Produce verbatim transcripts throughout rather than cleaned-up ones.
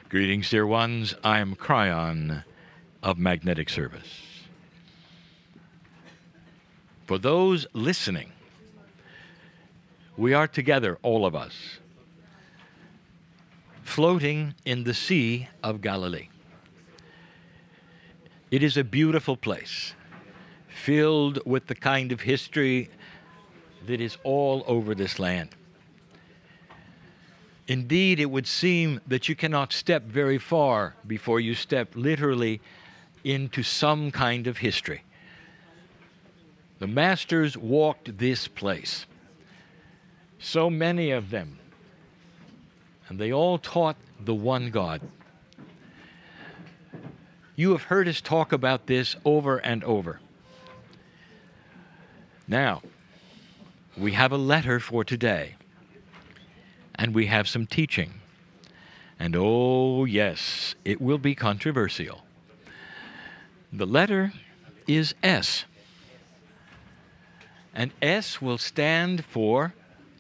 Greetings, dear ones. I am Cryon of Magnetic Service. For those listening, we are together, all of us, floating in the Sea of Galilee. It is a beautiful place, filled with the kind of history that is all over this land. Indeed, it would seem that you cannot step very far before you step literally into some kind of history. The masters walked this place, so many of them, and they all taught the one God. You have heard us talk about this over and over. Now, we have a letter for today. And we have some teaching. And oh, yes, it will be controversial. The letter is S. And S will stand for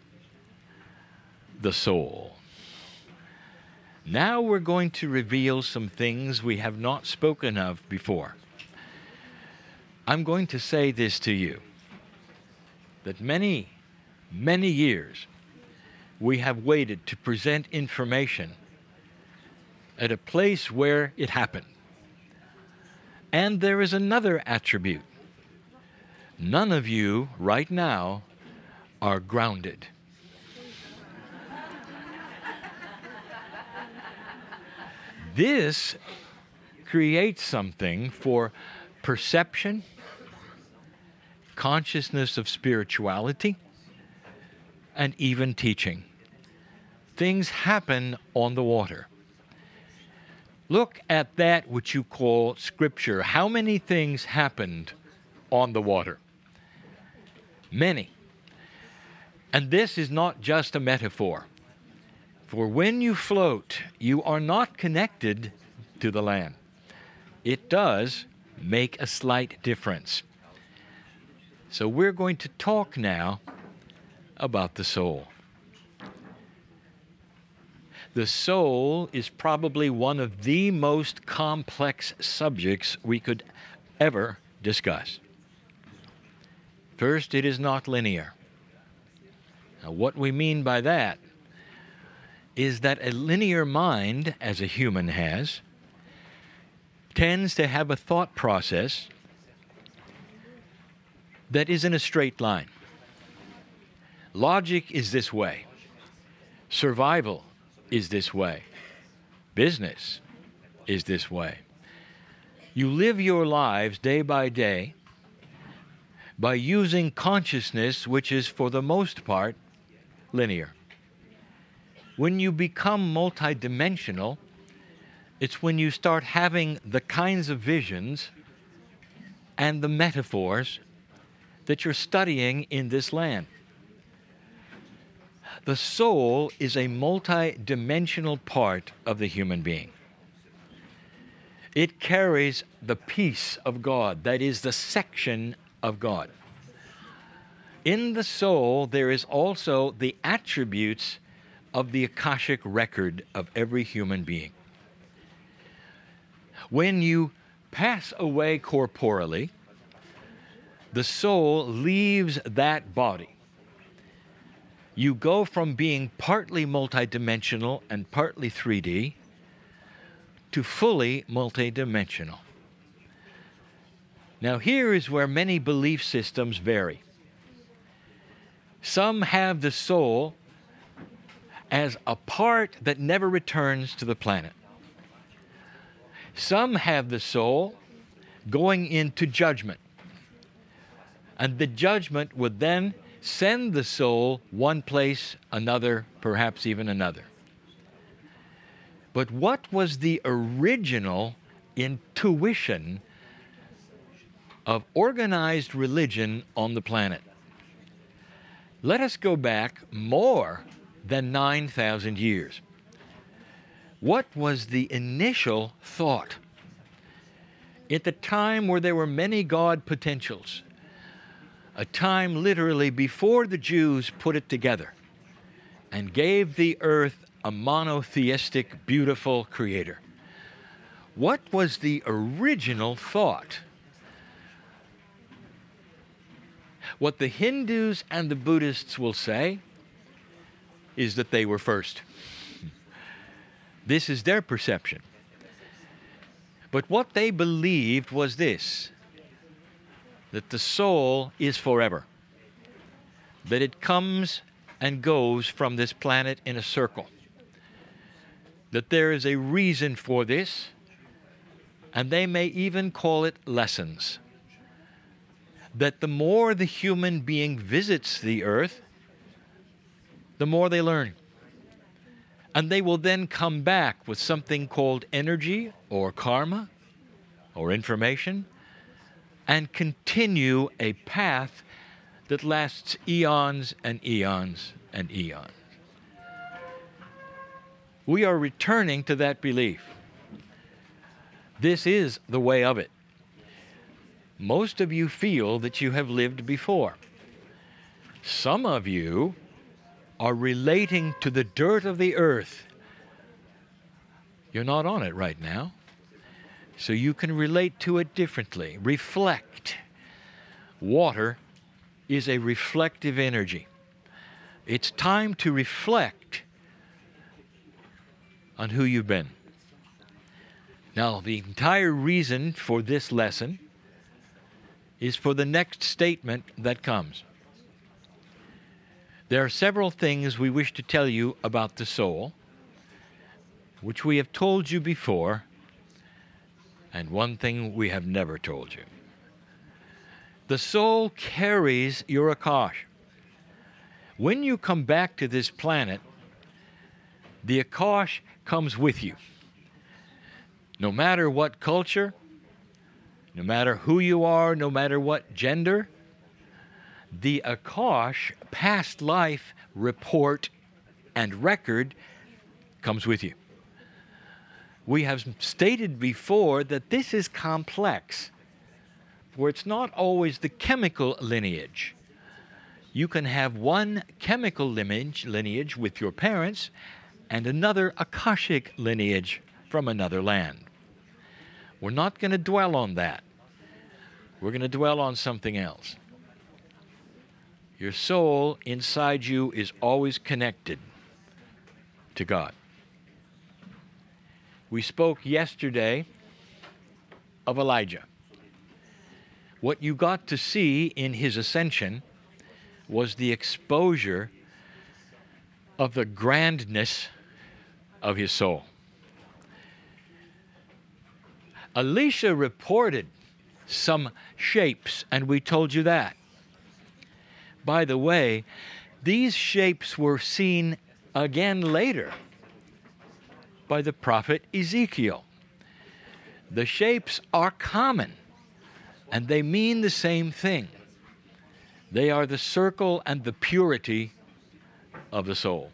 the soul. Now we're going to reveal some things we have not spoken of before. I'm going to say this to you, that many, many years we have waited to present information at a place where it happened. And there is another attribute. None of you right now are grounded. This creates something for perception, consciousness of spirituality, and even teaching. Things happen on the water. Look at that which you call Scripture. How many things happened on the water? Many. And this is not just a metaphor. For when you float, you are not connected to the land. It does make a slight difference. So we're going to talk now about the soul. The soul is probably one of the most complex subjects we could ever discuss. First, it is not linear. Now, what we mean by that is that a linear mind, as a human has, tends to have a thought process that is in a straight line. Logic is this way. Survival is this way. Business is this way. You live your lives day by day by using consciousness, which is for the most part linear. When you become multidimensional, it's when you start having the kinds of visions and the metaphors that you're studying in this land. The soul is a multi-dimensional part of the human being. It carries the piece of God, that is the section of God. In the soul, there is also the attributes of the Akashic record of every human being. When you pass away corporally, the soul leaves that body. You go from being partly multidimensional and partly three D to fully multidimensional. Now, here is where many belief systems vary. Some have the soul as a part that never returns to the planet. Some have the soul going into judgment. And the judgment would then send the soul one place, another, perhaps even another. But what was the original intuition of organized religion on the planet? Let us go back more than nine thousand years. What was the initial thought? At the time where there were many God potentials, a time literally before the Jews put it together and gave the earth a monotheistic, beautiful creator. What was the original thought? What the Hindus and the Buddhists will say is that they were first. This is their perception. But what they believed was this, that the soul is forever, that it comes and goes from this planet in a circle, that there is a reason for this, and they may even call it lessons, that the more the human being visits the earth, the more they learn. And they will then come back with something called energy or karma or information and continue a path that lasts eons and eons and eons. We are returning to that belief. This is the way of it. Most of you feel that you have lived before. Some of you are relating to the dirt of the earth. You're not on it right now, so you can relate to it differently. Reflect. Water is a reflective energy. It's time to reflect on who you've been. Now, the entire reason for this lesson is for the next statement that comes. There are several things we wish to tell you about the soul, which we have told you before, and one thing we have never told you. The soul carries your Akash. When you come back to this planet, the Akash comes with you. No matter what culture, no matter who you are, no matter what gender, the Akash past life report and record comes with you. We have stated before that this is complex, for it's not always the chemical lineage. You can have one chemical lineage, lineage with your parents and another Akashic lineage from another land. We're not going to dwell on that. We're going to dwell on something else. Your soul inside you is always connected to God. We spoke yesterday of Elijah. What you got to see in his ascension was the exposure of the grandness of his soul. Elisha reported some shapes, and we told you that. By the way, these shapes were seen again later by the prophet Ezekiel. The shapes are common, and they mean the same thing. They are the circle and the purity of the soul.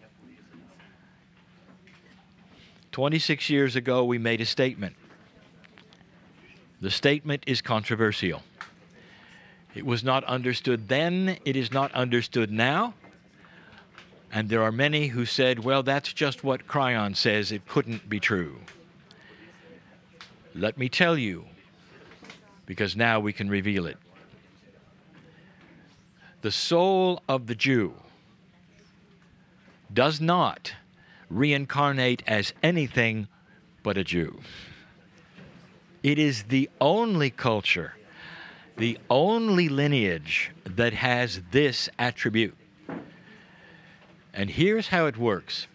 twenty-six years ago, we made a statement. The statement is controversial. It was not understood then, it is not understood now. And there are many who said, well, that's just what Kryon says, it couldn't be true. Let me tell you, because now we can reveal it. The soul of the Jew does not reincarnate as anything but a Jew. It is the only culture, the only lineage that has this attribute. And here's how it works.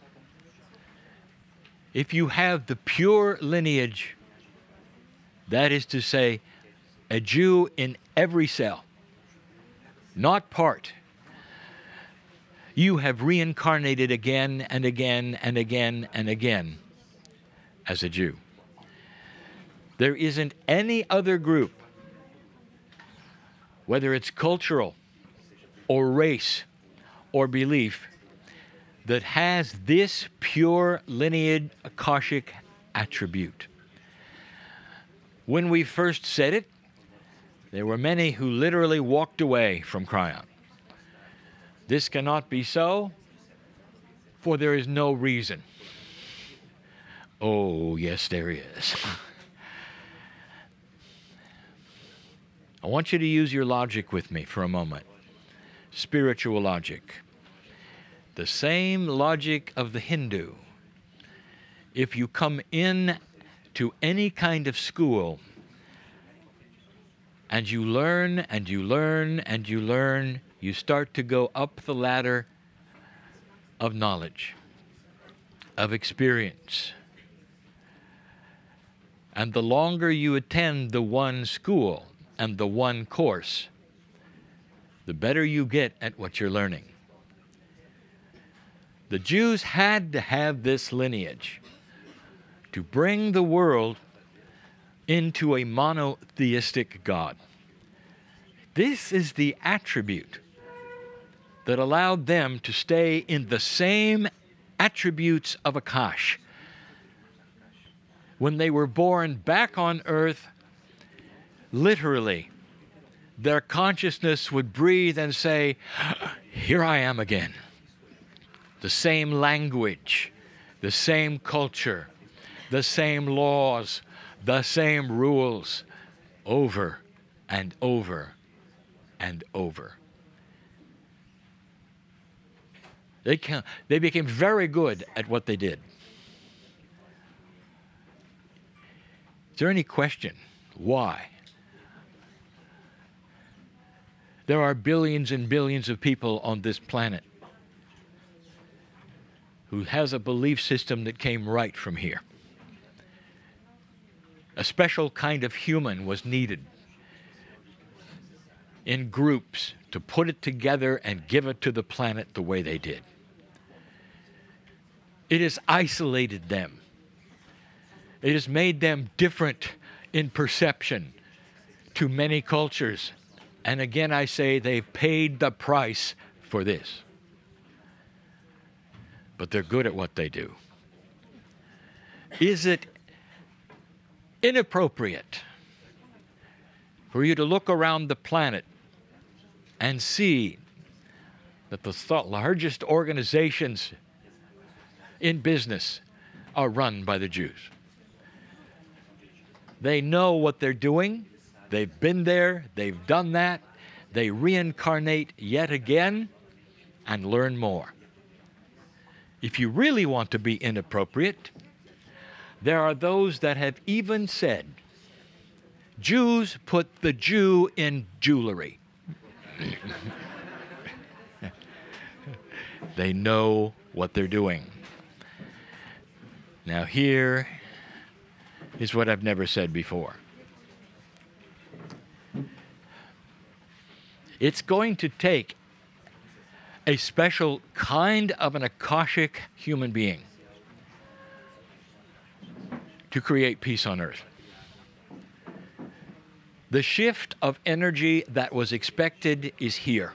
If you have the pure lineage, that is to say, a Jew in every cell, not part, you have reincarnated again and again and again and again as a Jew. There isn't any other group, whether it's cultural or race or belief, that has this pure lineage Akashic attribute. When we first said it, there were many who literally walked away from Kryon. This cannot be so. for there is no reason. Oh, yes, there is. I want you to use your logic with me for a moment. Spiritual logic. The same logic of the Hindu. If you come in to any kind of school and you learn and you learn and you learn, you start to go up the ladder of knowledge, of experience. And the longer you attend the one school and the one course, the better you get at what you're learning. The Jews had to have this lineage to bring the world into a monotheistic God. This is the attribute that allowed them to stay in the same attributes of Akash. When they were born back on earth, literally, their consciousness would breathe and say, here I am again. The same language, the same culture, the same laws, the same rules, over and over and over. They, can, they became very good at what they did. Is there any question why? There are billions and billions of people on this planet who has a belief system that came right from here. A special kind of human was needed in groups to put it together and give it to the planet the way they did. It has isolated them. It has made them different in perception to many cultures. And again, I say they've paid the price for this. But they're good at what they do. Is it inappropriate for you to look around the planet and see that the th- largest organizations in business are run by the Jews? They know what they're doing. They've been there. They've done that. They reincarnate yet again and learn more. If you really want to be inappropriate, there are those that have even said, Jews put the Jew in jewelry. They know what they're doing. Now here is what I've never said before. It's going to take a special kind of an Akashic human being to create peace on earth. The shift of energy that was expected is here.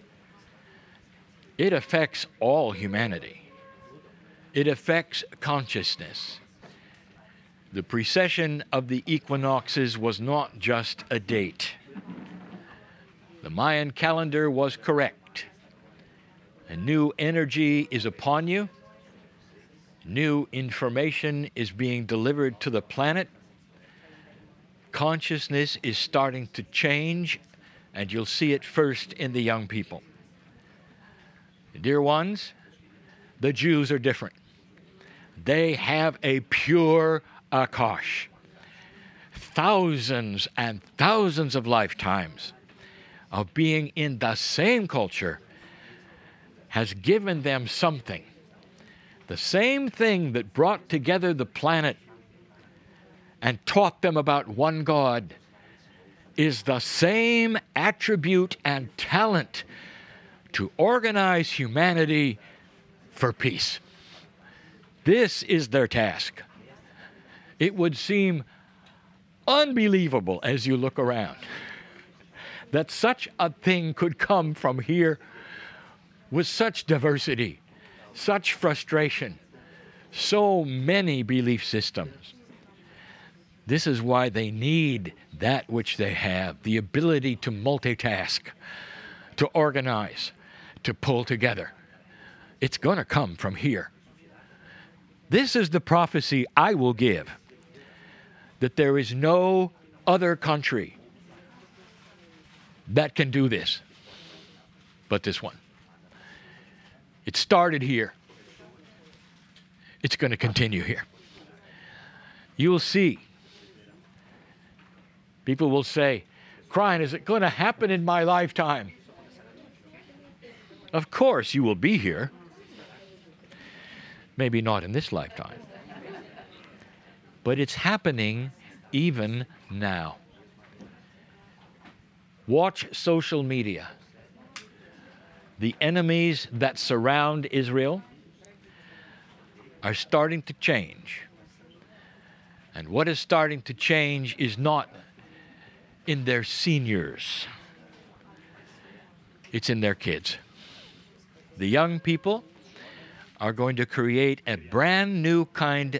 It affects all humanity. It affects consciousness. The precession of the equinoxes was not just a date. The Mayan calendar was correct. A new energy is upon you. New information is being delivered to the planet. Consciousness is starting to change, and you'll see it first in the young people. Dear ones, the Jews are different. They have a pure Akash. Thousands and thousands of lifetimes of being in the same culture has given them something. The same thing that brought together the planet and taught them about one God is the same attribute and talent to organize humanity for peace. This is their task. It would seem unbelievable as you look around that such a thing could come from here with such diversity, such frustration, so many belief systems. This is why they need that which they have, the ability to multitask, to organize, to pull together, It's going to come from here. This is the prophecy I will give, that there is no other country that can do this but this one. It started here. It's going to continue here. You will see. People will say, crying, is it going to happen in my lifetime? Of course you will be here. Maybe not in this lifetime. But it's happening even now. Watch social media. The enemies that surround Israel are starting to change. And what is starting to change is not in their seniors. It's in their kids. The young people are going to create a brand new kind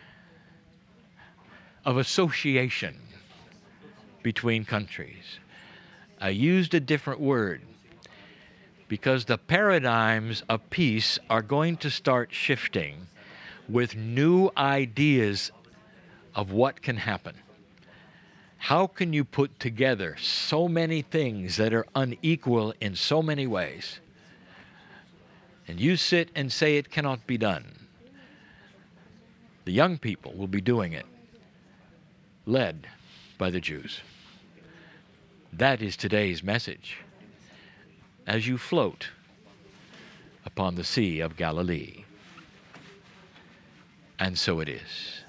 of association between countries. I used a different word because the paradigms of peace are going to start shifting with new ideas of what can happen. How can you put together so many things that are unequal in so many ways? And you sit and say it cannot be done. The young people will be doing it, led by the Jews. That is today's message as you float upon the Sea of Galilee. And so it is.